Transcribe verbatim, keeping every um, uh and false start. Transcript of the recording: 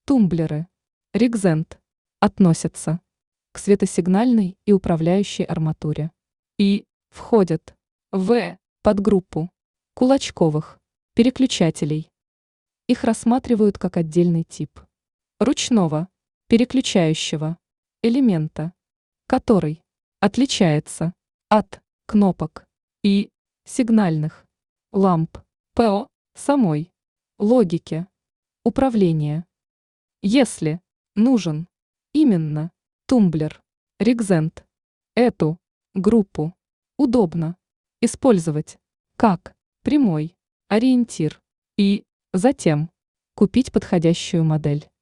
Тумблеры Ригзент относятся к светосигнальной и управляющей арматуре и входят в подгруппу кулачковых переключателей. Их рассматривают как отдельный тип ручного переключающего элемента, который отличается от кнопок и сигнальных ламп по самой логике управления. Если нужен именно тумблер Ригзент, эту группу удобно использовать как прямой ориентир и затем купить подходящую модель.